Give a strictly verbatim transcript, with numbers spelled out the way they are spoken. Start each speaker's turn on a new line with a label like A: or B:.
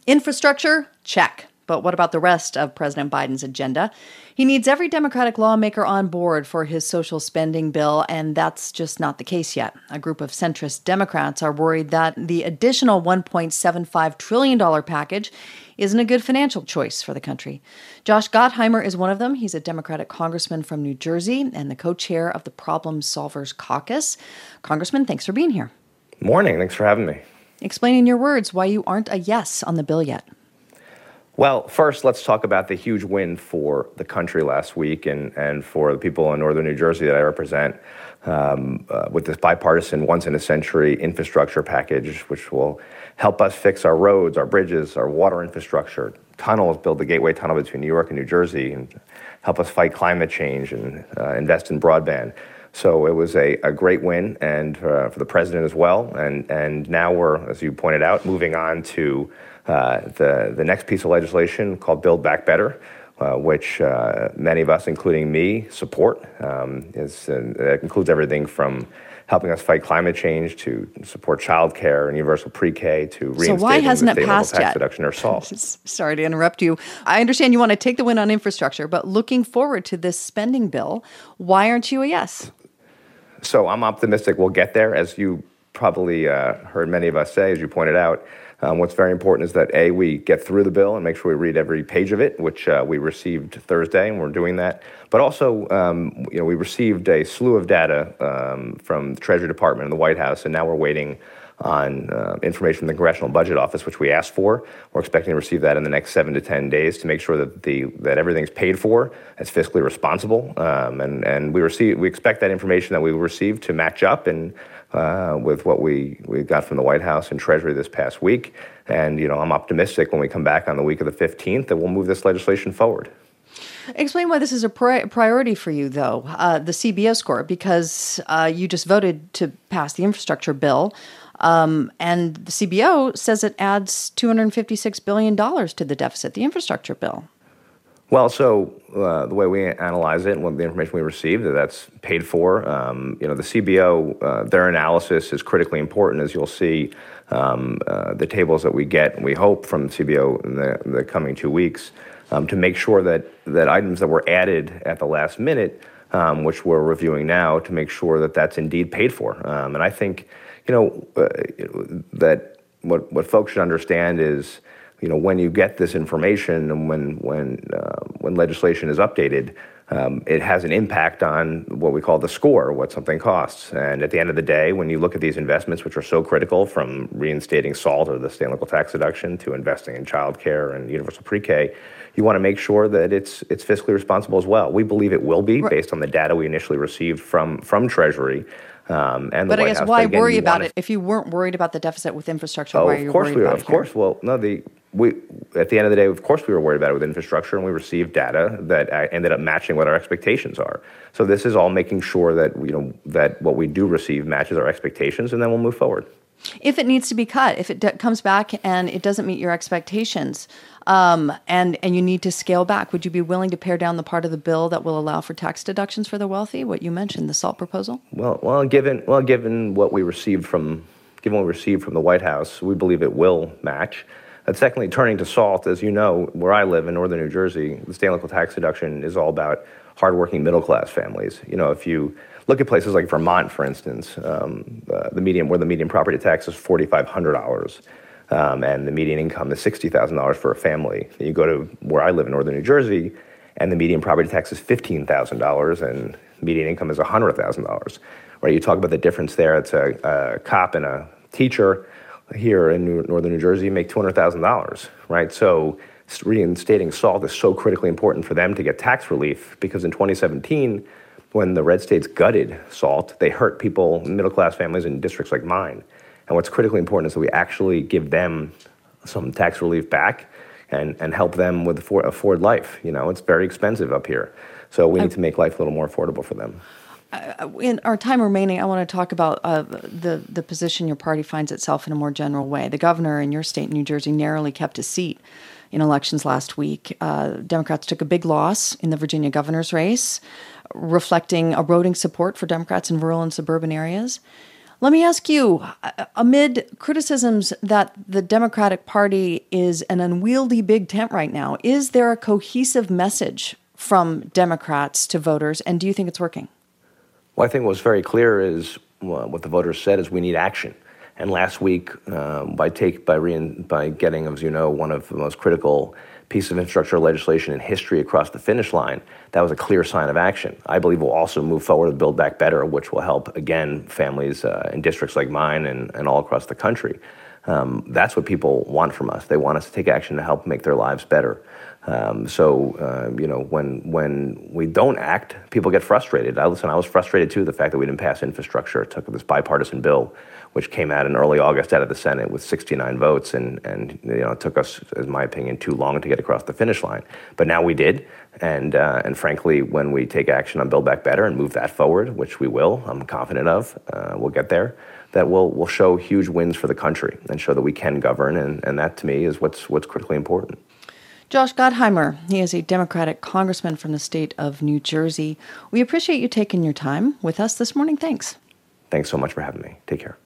A: Infrastructure? Check. But what about the rest of President Biden's agenda? He needs every Democratic lawmaker on board for his social spending bill, and that's just not the case yet. A group of centrist Democrats are worried that the additional one point seven five trillion dollars package isn't a good financial choice for the country. Josh Gottheimer is one of them. He's a Democratic congressman from New Jersey and the co-chair of the Problem Solvers Caucus. Congressman, thanks for being here.
B: Morning. Thanks for having me.
A: Explain in your words why you aren't a yes on the bill yet.
B: Well, first, let's talk about the huge win for the country last week and, and for the people in northern New Jersey that I represent um, uh, with this bipartisan once-in-a-century infrastructure package, which will help us fix our roads, our bridges, our water infrastructure, tunnels, build the Gateway Tunnel between New York and New Jersey, and help us fight climate change and uh, invest in broadband. So it was a, a great win, and uh, for the president as well. And, and now we're, as you pointed out, moving on to Uh, the, the next piece of legislation called Build Back Better, uh, which uh, many of us, including me, support. Um, is, uh, it includes everything from helping us fight climate change to support child care and universal pre-K to reinstating
A: so why hasn't
B: the
A: it
B: state level
A: passed
B: tax
A: yet?
B: deduction or SALT.
A: Sorry to interrupt you. I understand you want to take the win on infrastructure, but looking forward to this spending bill, why aren't you a yes?
B: So I'm optimistic we'll get there. As you probably uh, heard many of us say, as you pointed out, Um, what's very important is that, A, we get through the bill and make sure we read every page of it, which uh, we received Thursday, and we're doing that. But also, um, you know, we received a slew of data um, from the Treasury Department and the White House, and now we're waiting on uh, information from the Congressional Budget Office, which we asked for. We're expecting to receive that in the next seven to ten days to make sure that the that everything's paid for, it's fiscally responsible, um, and and we receive we expect that information that we will receive to match up and. Uh, with what we, we got from the White House and Treasury this past week. And, you know, I'm optimistic when we come back on the week of the fifteenth that we'll move this legislation forward.
A: Explain why this is a pri- priority for you, though, uh, the C B O score, because uh, you just voted to pass the infrastructure bill, um, and the C B O says it adds two hundred fifty-six billion dollars to the deficit, the infrastructure bill.
B: Well, so uh, the way we analyze it and what the information we received, that that's paid for. Um, you know, the C B O, uh, their analysis is critically important, as you'll see um, uh, the tables that we get, and we hope from C B O in the, in the coming two weeks, um, to make sure that, that items that were added at the last minute, um, which we're reviewing now, to make sure that that's indeed paid for. Um, and I think, you know, uh, that what, what folks should understand is, you know, when you get this information and when when uh, when legislation is updated, um, it has an impact on what we call the score, what something costs. And at the end of the day, when you look at these investments, which are so critical, from reinstating SALT or the state and local tax deduction to investing in child care and universal pre-K, you want to make sure that it's it's fiscally responsible as well. We believe it will be, based on the data we initially received from from Treasury. Um, and the
A: but I
B: White
A: guess
B: House.
A: why
B: But again,
A: worry
B: you
A: about
B: wanna...
A: it if you weren't worried about the deficit with infrastructure?
B: Oh,
A: why are you
B: of course
A: worried
B: we were.
A: about
B: Of
A: it here?
B: course, well, no, the we at the end of the day, of course, we were worried about it with infrastructure, and we received data that uh, ended up matching what our expectations are. So this is all making sure that you know that what we do receive matches our expectations, and then we'll move forward.
A: If it needs to be cut, if it d- comes back and it doesn't meet your expectations, um, and and you need to scale back, would you be willing to pare down the part of the bill that will allow for tax deductions for the wealthy? What you mentioned, the SALT proposal.
B: Well, well, given well, given what we received from given what we received from the White House, we believe it will match. And secondly, turning to SALT, as you know, where I live in northern New Jersey, the state and local tax deduction is all about hardworking middle-class families. You know, if you look at places like Vermont, for instance, um, uh, the median where the median property tax is four thousand five hundred dollars, um, and the median income is sixty thousand dollars for a family. You go to where I live in northern New Jersey, and the median property tax is fifteen thousand dollars, and median income is one hundred thousand dollars. Right? You talk about the difference there. It's a, a cop and a teacher here in New, northern New Jersey make two hundred thousand dollars, right? So reinstating SALT is so critically important for them to get tax relief, because in twenty seventeen, when the red states gutted SALT, they hurt people, middle-class families in districts like mine. And what's critically important is that we actually give them some tax relief back and, and help them with afford, afford life. You know, it's very expensive up here. So we need to make life a little more affordable for them.
A: Uh, in our time remaining, I want to talk about uh, the, the position your party finds itself in a more general way. The governor in your state, New Jersey, narrowly kept his seat in elections last week. Uh, Democrats took a big loss in the Virginia governor's race, reflecting eroding support for Democrats in rural and suburban areas. Let me ask you, amid criticisms that the Democratic Party is an unwieldy big tent right now, is there a cohesive message from Democrats to voters, and do you think it's working?
B: Well, I think what's very clear is well, what the voters said is we need action. And last week, um, by take by re- by getting, as you know, one of the most critical pieces of infrastructure legislation in history across the finish line, that was a clear sign of action. I believe we'll also move forward with Build Back Better, which will help, again, families uh, in districts like mine and, and all across the country. Um, that's what people want from us. They want us to take action to help make their lives better. Um, so, uh, you know, when when we don't act, people get frustrated. I, listen, I was frustrated, too, the fact that we didn't pass infrastructure. It took this bipartisan bill, which came out in early August out of the Senate with sixty-nine votes. And, and you know, it took us, in my opinion, too long to get across the finish line. But now we did. And, uh, and frankly, when we take action on Build Back Better and move that forward, which we will, I'm confident of, uh, we'll get there, that will will show huge wins for the country and show that we can govern. And, and that, to me, is what's what's critically important.
A: Josh Gottheimer, he is a Democratic congressman from the state of New Jersey. We appreciate you taking your time with us this morning. Thanks.
B: Thanks so much for having me. Take care.